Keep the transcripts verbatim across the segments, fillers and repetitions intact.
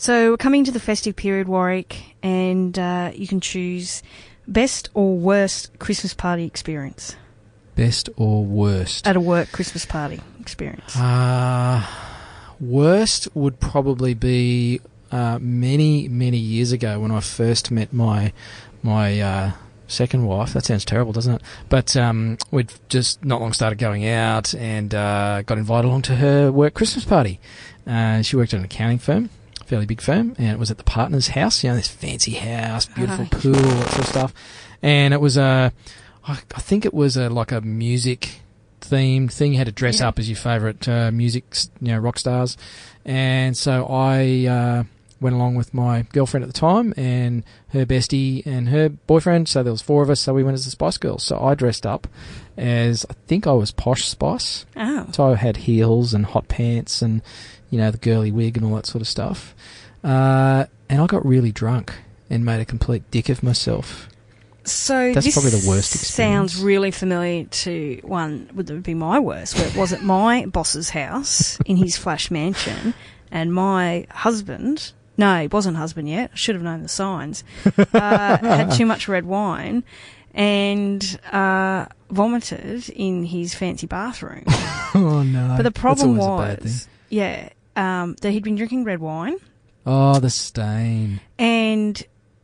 So we're coming to the festive period, Warwick, and uh, you can choose best or worst Christmas party experience. Best or worst? At a work Christmas party experience. Uh, worst would probably be uh, many, many years ago when I first met my my uh, second wife. That sounds terrible, doesn't it? But um, we'd just not long started going out and uh, got invited along to her work Christmas party. Uh, she worked at an accounting firm, a fairly big firm, and it was at the partner's house, you know, this fancy house, beautiful Oh. pool, that sort of stuff. And it was a... I I think it was a like a music themed thing. You had to dress Yeah. up as your favourite uh, music, you know, rock stars. And so I uh, went along with my girlfriend at the time and her bestie and her boyfriend. So there was four of us. So we went as the Spice Girls. So I dressed up as, I think I was Posh Spice. Oh. So I had heels and hot pants and, you know, the girly wig and all that sort of stuff. Uh, and I got really drunk and made a complete dick of myself. So That's this probably the worst experience. sounds really familiar to one, would be my worst, where it was at my boss's house in his flash mansion, and my husband, no, he wasn't husband yet, I should have known the signs, uh, had too much red wine and uh, vomited in his fancy bathroom. Oh, no. But the problem That's always a bad thing. was, yeah, um, that he'd been drinking red wine. Oh, the stain. And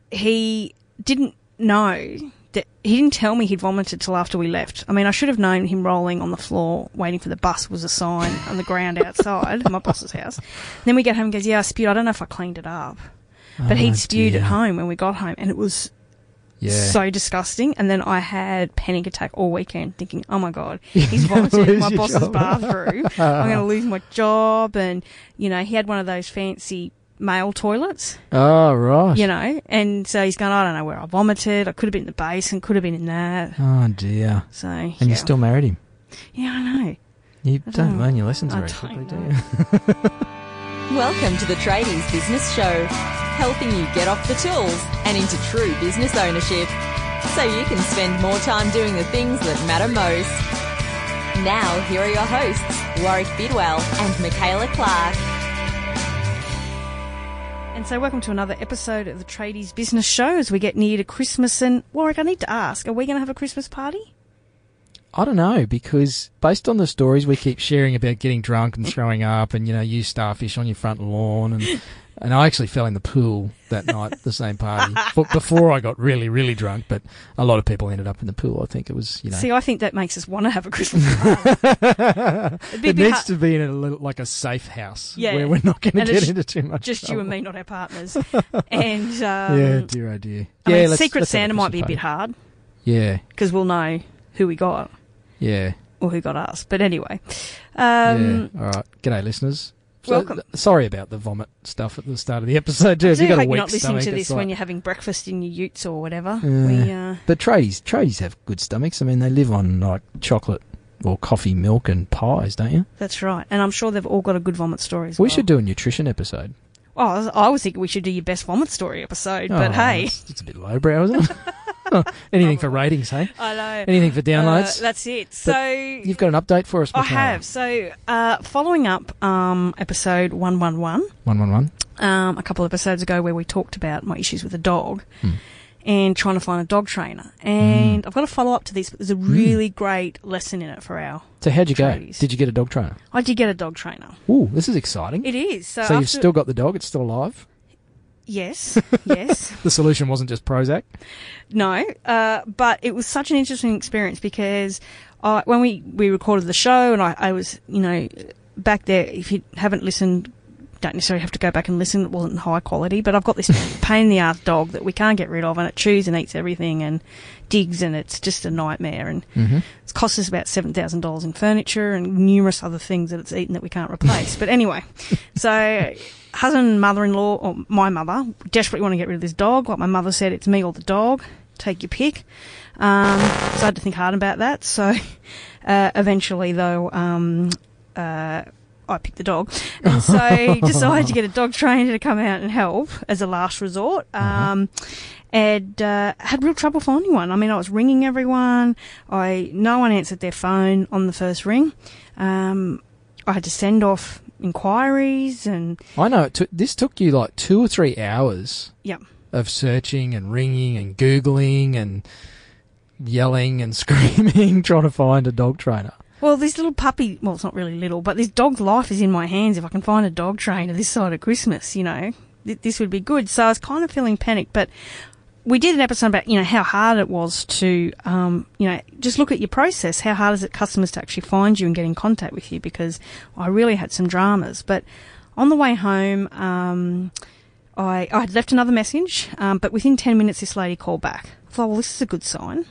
he didn't know that he didn't tell me he'd vomited till after we left. I mean, I should have known him rolling on the floor waiting for the bus was a sign on the ground outside my boss's house. And then we get home and goes, yeah, I spewed. I don't know if I cleaned it up. But Oh, he'd spewed dear. at home when we got home, and it was Yeah. so disgusting. And then I had panic attack all weekend thinking, oh my God, he's vomited in my Lose your boss's job. bathroom. I'm going to lose my job. And, you know, he had one of those fancy male toilets. Oh, right. You know, and so he's going, I don't know where I vomited. I could have been in the basin, could have been in that. Oh, dear. So, And yeah. you still married him. Yeah, I know. You I don't don't- learn your lessons I very don't quickly, do know. you? Welcome to the Tradies Business Show, helping you get off the tools and into true business ownership, so you can spend more time doing the things that matter most. Now, here are your hosts, Warwick Bidwell and Michaela Clark. And so welcome to another episode of the Tradies Business Show as we get near to Christmas. And Warwick, I need to ask, are we going to have a Christmas party? I don't know, because based on the stories we keep sharing about getting drunk and throwing up and, you know, use starfish on your front lawn and and I actually fell in the pool that night at the same party for, before I got really, really drunk, but a lot of people ended up in the pool. I think it was, you know. See, I think that makes us want to have a Christmas party. It'd be a It bit needs hard- to be in a little, like a safe house Yeah. where we're not going to And get it's into too much just you trouble. and me, not our partners. And um, Yeah, dear, oh dear. I yeah, mean, let's- Secret let's have Santa might be a Christmas bit hard party. Yeah, because we'll know who we got yeah, or who got us. But anyway, um, yeah. All right. G'day, listeners. So- welcome. sorry about the vomit stuff at the start of the episode, too. I If do you've got a hope you're weak not listening stomach, to it's this like- when you're having breakfast in your utes or whatever. Yeah. We, uh, But tradies, tradies have good stomachs. I mean, they live on like chocolate or coffee, milk, and pies, don't you? that's right. And I'm sure they've all got a good vomit story as We well. should do a nutrition episode. Oh, I was, I was thinking we should do your best vomit story episode, but Oh, hey. it's, it's a bit lowbrow, isn't it? Anything for ratings, hey? I know. Anything for downloads? Uh, that's it. So You've got an update for us, I Michaela? have. So uh, following up um, episode one one one, One one one. um, a couple of episodes ago where we talked about my issues with a dog Hmm. and trying to find a dog trainer. And I've got to follow up to this, but there's a really great lesson in it for our... So how'd you go? Tradies. Did you get a dog trainer? I did get a dog trainer. Ooh, this is exciting. It is. So, so after, you've still got the dog? It's still alive? Yes, yes. The solution wasn't just Prozac? No, uh, but it was such an interesting experience because I, when we, we recorded the show and I, I was, you know, back there, if you haven't listened, don't necessarily have to go back and listen, it wasn't high quality, but I've got this pain in the ass dog that we can't get rid of and it chews and eats everything and digs and it's just a nightmare and Mm-hmm. it's cost us about seven thousand dollars in furniture and numerous other things that it's eaten that we can't replace. But anyway, so husband and mother-in-law, or my mother, desperately want to get rid of this dog. Like my mother said, it's me or the dog. Take your pick. Um, so I had to think hard about that. So uh, eventually, though, um, uh, I picked the dog. And so decided to get a dog trainer to come out and help as a last resort. Um, and uh, had real trouble finding one. I mean, I was ringing everyone. I no one answered their phone on the first ring. Um, I had to send off inquiries and I know it took, this took you like two or three hours yep. of searching and ringing and Googling and yelling and screaming trying to find a dog trainer. Well, this little puppy, well, it's not really little, but this dog's life is in my hands. If I can find a dog trainer this side of Christmas, you know, th- this would be good. So I was kind of feeling panicked, but we did an episode about, you know, how hard it was to, um, you know, just look at your process. How hard is it customers to actually find you and get in contact with you? Because I really had some dramas. But on the way home, um, I, I had left another message, um, but within ten minutes, this lady called back. I thought, well, this is a good sign.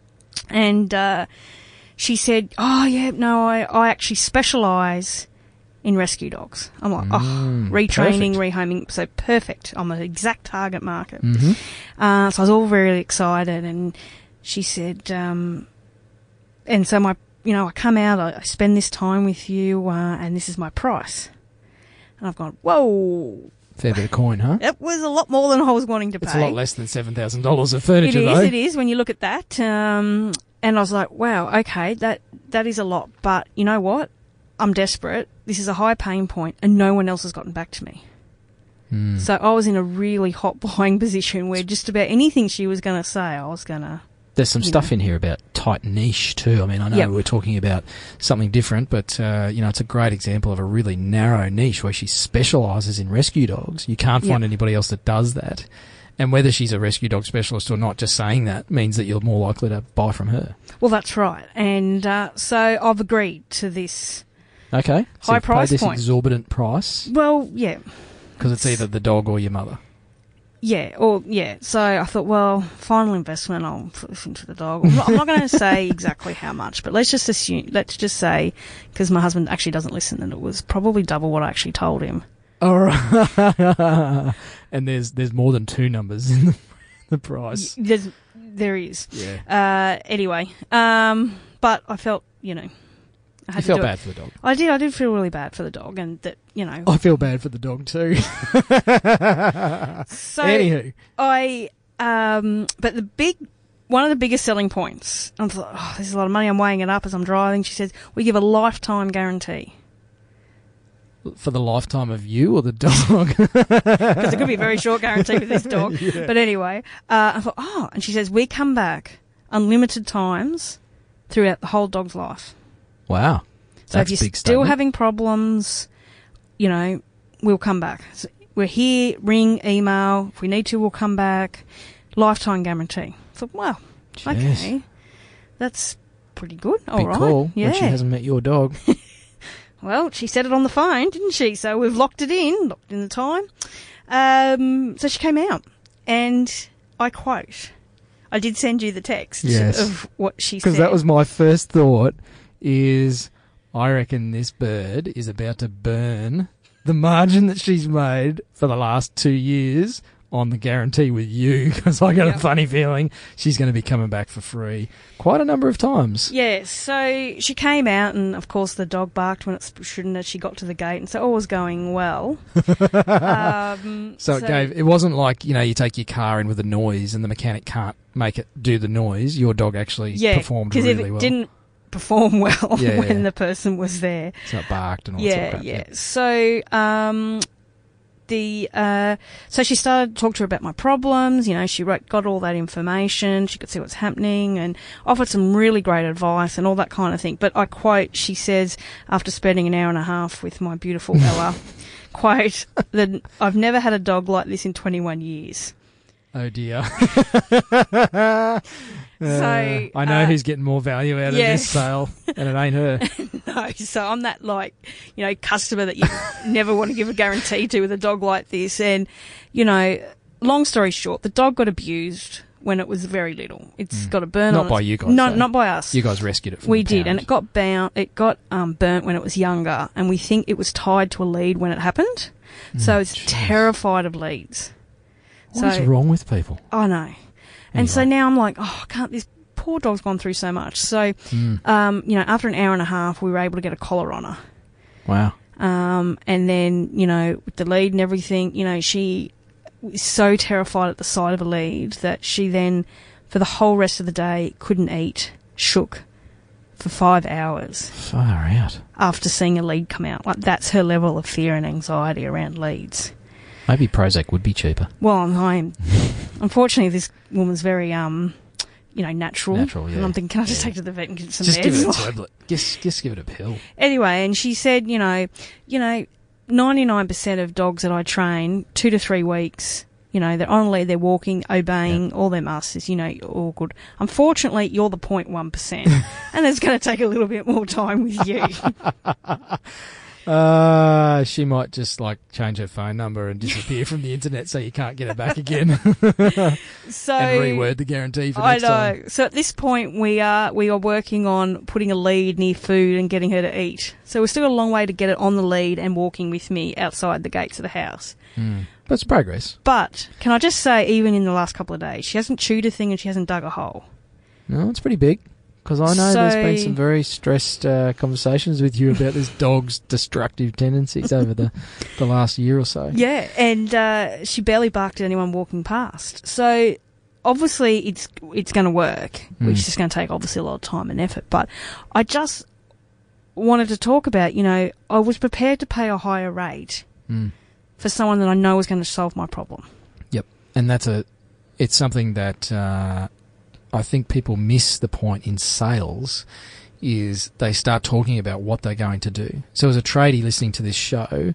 And, uh, she said, oh, yeah, no, I, I actually specialise in rescue dogs. I'm like, oh, Mm, retraining, perfect. rehoming, so perfect. I'm an exact target market. Mm-hmm. Uh, so I was all very excited, and she said, um, and so my, you know, I come out, I, I spend this time with you, uh, and this is my price. And I've gone, whoa, Fair bit of coin, huh? it was a lot more than I was wanting to pay. It's a lot less than seven thousand dollars of It furniture, is, though. it is, when you look at that. Um, and I was like, wow, okay, that that is a lot. But you know what? I'm desperate. This is a high pain point, and no one else has gotten back to me. Mm. So I was in a really hot buying position where just about anything she was going to say, I was going to... There's some you stuff know. in here about tight niche too. I mean, I know Yep. we're talking about something different, but uh, you know, it's a great example of a really narrow niche where she specialises in rescue dogs. You can't find Yep. anybody else that does that. And whether she's a rescue dog specialist or not, just saying that means that you're more likely to buy from her. Well, that's right. And uh, so I've agreed to this. Okay. So High you've paid price this point. exorbitant price Well, yeah. because it's either the dog or your mother. Yeah, or yeah. So I thought, well, final investment, I'll put this into the dog. I'm not, I'm not going to say exactly how much, but let's just assume, let's just say, because my husband actually doesn't listen, and it was probably double what I actually told him. All right. And there's there's more than two numbers in the, the price. Y- There's, there is. Yeah. Uh, anyway, um, but I felt, you know, I had You to felt do bad it. for the dog. I did. I did feel really bad for the dog, and that, you know. I feel bad for the dog too. So Anywho. I, um, but the big, one of the biggest selling points, I thought, oh, this is a lot of money. I'm weighing it up as I'm driving. She says, we give a lifetime guarantee. For the lifetime of you or the dog? Because it could be a very short guarantee with this dog. Yeah. But anyway, uh, I thought, oh, and she says, we come back unlimited times throughout the whole dog's life. Wow. So That's if a you're big still statement. having problems, you know, we'll come back. So we're here, ring, email. If we need to, we'll come back. Lifetime guarantee. I thought, wow, Jeez. okay, that's pretty good. All Big right. call Yeah. when she hasn't met your dog. Well, she said it on the phone, didn't she? So we've locked it in, locked in the time. Um, so she came out, and I quote, I did send you the text Yes. of what she said. Because that was my first thought is I reckon this bird is about to burn the margin that she's made for the last two years on the guarantee with you, because I got Yep. a funny feeling she's going to be coming back for free quite a number of times. Yeah, so she came out, and of course the dog barked when it shouldn't as she got to the gate, and so all was going well. um, So it gave, it wasn't like, you know, you take your car in with a noise and the mechanic can't make it do the noise. Your dog actually yeah, performed because really if it well. didn't perform well Yeah, when yeah. the person was there. So it barked and all that Yeah, sort of crap. yeah. So, um, the uh, so she started to talk to her about my problems. You know, she wrote, got all that information. She could see what's happening and offered some really great advice and all that kind of thing. But I quote, she says, after spending an hour and a half with my beautiful Ella, quote, that I've never had a dog like this in twenty-one years. Oh dear. So, Uh, I know uh, who's getting more value out yeah. of this sale, and it ain't her. No, so I'm that, like, you know, customer that you never want to give a guarantee to with a dog like this. And, you know, long story short, the dog got abused when it was very little. It's got a burn Not on by its- you guys, No, though. not by us. You guys rescued it from We the did, pound. and it got bound. It got um, burnt when it was younger, and we think it was tied to a lead when it happened. So it's jeez. terrified of leads. What is so wrong with people? I know. And so Anyway. now I'm like, oh, can't this poor dog's gone through so much. So, Mm. um, you know, after an hour and a half, we were able to get a collar on her. Wow. Um, and then, you know, with the lead and everything, you know, she was so terrified at the sight of a lead that she then, for the whole rest of the day, couldn't eat, shook, for five hours Far out. after seeing a lead come out. Like, that's her level of fear and anxiety around leads. Maybe Prozac would be cheaper. Well, I'm unfortunately this woman's very um, you know, natural. Natural, yeah. And I'm thinking, can I just Yeah. take her to the vet and get some Just meds? give it a tablet. Just, just give it a pill. Anyway, and she said, you know, you know, ninety-nine percent of dogs that I train, two to three weeks, you know, they're on lead, they're walking, obeying, Yeah. all their masters, you know, all good. Unfortunately, you're the zero point one percent, and it's going to take a little bit more time with you. Uh, she might just like change her phone number and disappear from the internet so you can't get her back again. So And reword the guarantee for I next know. time. So at this point, we are we are working on putting a lead near food and getting her to eat. So we're still a long way to get it on the lead and walking with me outside the gates of the house. Mm. But it's progress. But can I just say, even in the last couple of days, she hasn't chewed a thing and she hasn't dug a hole. No, it's pretty big. Because I know there's been So- some very stressed uh, conversations with you about this dog's destructive tendencies over the, the last year or so. Yeah, and uh, she barely barked at anyone walking past. So obviously it's it's going to work, Mm. which is just going to take obviously a lot of time and effort. But I just wanted to talk about, you know, I was prepared to pay a higher rate Mm. for someone that I know is going to solve my problem. Yep. And that's a, it's something that uh, I think people miss the point in sales is they start talking about what they're going to do. So as a tradie listening to this show,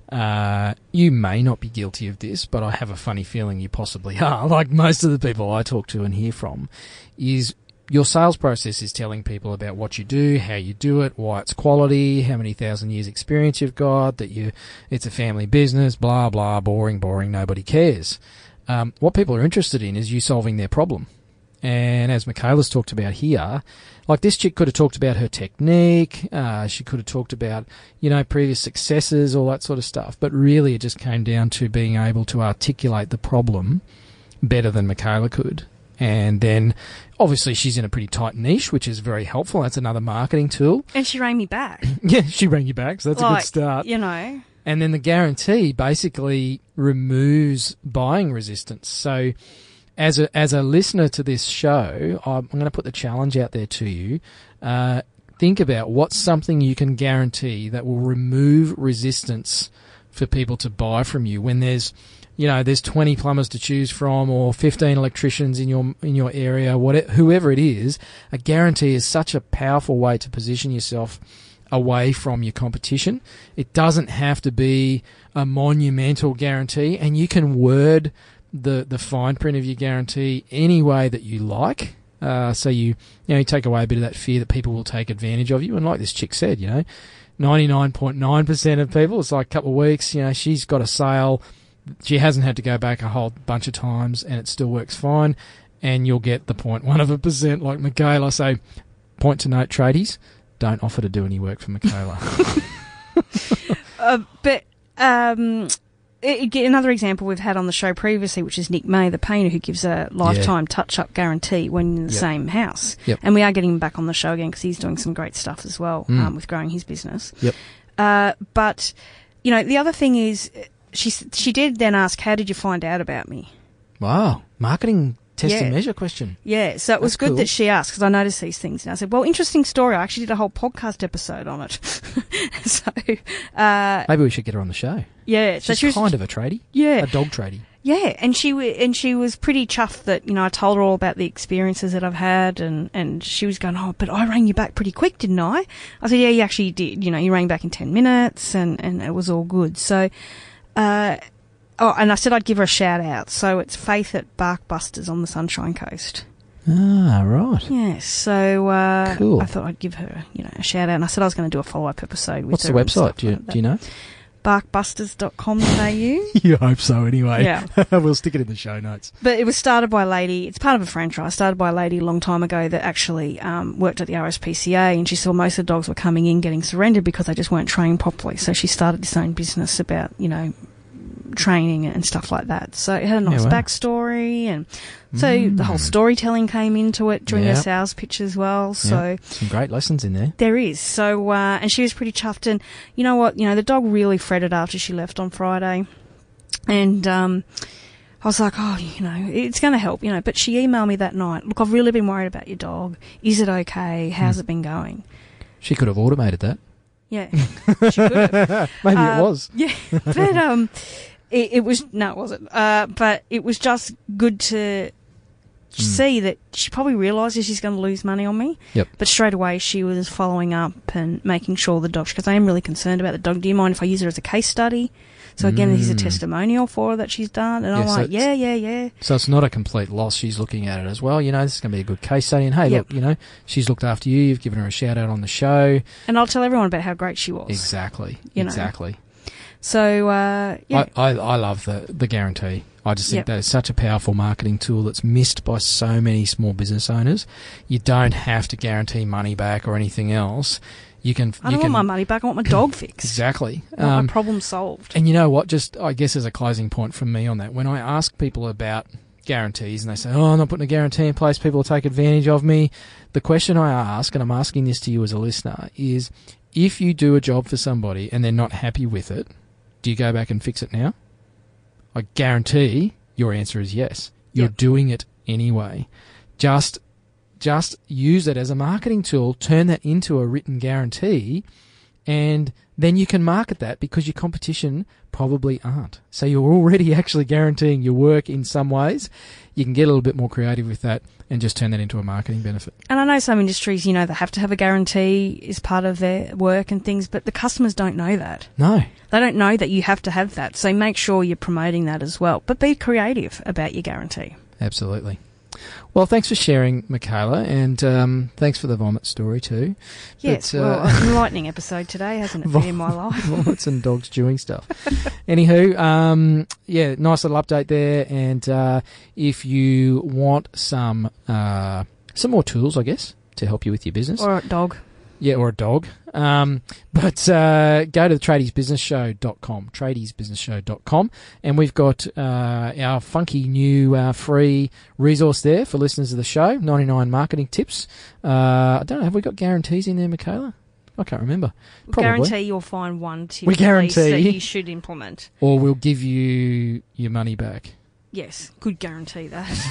uh, you may not be guilty of this, but I have a funny feeling you possibly are, like most of the people I talk to and hear from, is your sales process is telling people about what you do, how you do it, why it's quality, how many thousand years experience you've got, that you it's a family business, blah, blah, boring, boring, nobody cares. Um, what people are interested in is you solving their problem. And as Michaela's talked about here, like this chick could have talked about her technique, uh, she could have talked about, you know, previous successes, all that sort of stuff. But really it just came down to being able to articulate the problem better than Michaela could. And then obviously she's in a pretty tight niche, which is very helpful. That's another marketing tool. And she rang me back. Yeah, she rang you back, so that's a Like, good start. You know. And then the guarantee basically removes buying resistance. So as a as a listener to this show, I'm going to put the challenge out there to you. Uh, think about what's something you can guarantee that will remove resistance for people to buy from you when there's, you know, there's twenty plumbers to choose from or fifteen electricians in your in your area, whatever, whoever it is. A guarantee is such a powerful way to position yourself away from your competition. It doesn't have to be a monumental guarantee, and you can word the the fine print of your guarantee any way that you like. Uh, so you you know you take away a bit of that fear that people will take advantage of you. And like this chick said, you know, ninety-nine point nine percent of people, it's like a couple of weeks, you know, she's got a sale. She hasn't had to go back a whole bunch of times, and it still works fine. And you'll get the point one of a percent, like Michaela. So, point to note, tradies, don't offer to do any work for Michaela. Uh, but um, it, it, another example we've had on the show previously, which is Nick May, the painter, who gives a lifetime yeah. touch-up guarantee when in the yep. same house. Yep. And we are getting him back on the show again because he's doing some great stuff as well mm. um, with growing his business. Yep. Uh, but, you know, the other thing is she, she did then ask, how did you find out about me? Wow. Marketing test Yeah. and measure question. Yeah, so it was That's good cool. that she asked because I noticed these things. And I said, well, interesting story. I actually did a whole podcast episode on it. so, uh, Maybe we should get her on the show. yeah. So She's she was, kind of a tradie. yeah. A dog tradie. Yeah, and she w- and she was pretty chuffed that, you know, I told her all about the experiences that I've had, and, and she was going, oh, but I rang you back pretty quick, didn't I? I said, yeah, you actually did. You know, you rang back in ten minutes, and, and it was all good. So, uh, oh, and I said I'd give her a shout out. So it's Faith at Barkbusters on the Sunshine Coast. Ah, right. Yeah, so uh, Cool. I thought I'd give her, you know, a shout out, and I said I was going to do a follow up episode with What's her. the and website? stuff Do you, like do you know? barkbusters dot com dot a u. You hope so, anyway. Yeah. We'll stick it in the show notes. But it was started by a lady, it's part of a franchise, started by a lady a long time ago that actually um, worked at the R S P C A, and she saw most of the dogs were coming in getting surrendered because they just weren't trained properly. So she started this own business about, you know, training and stuff like that. So it had a nice Yeah, wow. backstory, and so Mm. the whole storytelling came into it during Yep. her sales pitch as well. So Yep. Some great lessons in there. there is. So, uh, and she was pretty chuffed. And you know what? You know, the dog really fretted after she left on Friday. And, um, I was like, oh, you know, it's going to help, you know. But she emailed me that night, look, I've really been worried about your dog. Is it okay? How's mm. it been going? She could have automated that. Yeah, she could have. Maybe um, it was. Yeah, but um, it, it was, no, it wasn't. Uh, but it was just good to mm. see that she probably realises she's going to lose money on me. Yep. But straight away she was following up and making sure the dog, because I am really concerned about the dog. Do you mind if I use her as a case study? So again, mm. here's a testimonial for her that she's done. And yeah, I'm so like, yeah, yeah, yeah. So it's not a complete loss. She's looking at it as well. You know, this is going to be a good case study. And hey, yep. look, you know, she's looked after you. You've given her a shout out on the show. And I'll tell everyone about how great she was. Exactly. You exactly. Know. So, uh, yeah. I, I, I love the, the guarantee. I just think yep. that is such a powerful marketing tool that's missed by so many small business owners. You don't have to guarantee money back or anything else. You can. I don't you want can, my money back. I want my dog fixed. Exactly. I want um, my problem solved. And you know what? Just, I guess, as a closing point from me on that, when I ask people about guarantees and they say, oh, I'm not putting a guarantee in place, people will take advantage of me. The question I ask, and I'm asking this to you as a listener, is if you do a job for somebody and they're not happy with it, do you go back and fix it now? I guarantee your answer is yes. You're yep. doing it anyway. Just just use it as a marketing tool, turn that into a written guarantee, and then you can market that because your competition probably aren't. So you're already actually guaranteeing your work in some ways. You can get a little bit more creative with that and just turn that into a marketing benefit. And I know some industries, you know, they have to have a guarantee as part of their work and things, but the customers don't know that. No. They don't know that you have to have that. So make sure you're promoting that as well. But be creative about your guarantee. Absolutely. Well, thanks for sharing, Michaela, and um, thanks for the vomit story too. Yes, but, uh, well, an enlightening episode today, hasn't it, been in my life? Vomits and dogs chewing stuff. Anywho, um, yeah, nice little update there. And uh, if you want some uh, some more tools, I guess, to help you with your business. Or a dog. Yeah, or a dog. Um, but uh, go to the tradies business show dot com, tradies business show dot com, and we've got uh, our funky new uh, free resource there for listeners of the show, ninety-nine marketing tips. Uh, I don't know, have we got guarantees in there, Michaela? I can't remember. We guarantee you'll find one tip we guarantee that you should implement. Or we'll give you your money back. Yes, could guarantee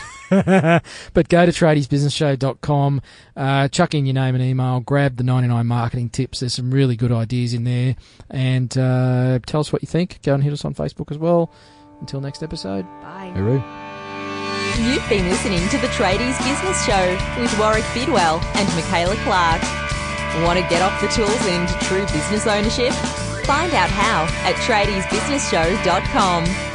that. But go to tradies business show dot com, uh, chuck in your name and email, grab the ninety-nine marketing tips. There's some really good ideas in there. And uh, tell us what you think. Go and hit us on Facebook as well. Until next episode. Bye. Hooroo. You've been listening to the Tradies Business Show with Warwick Bidwell and Michaela Clark. Want to get off the tools and into true business ownership? Find out how at tradies business show dot com.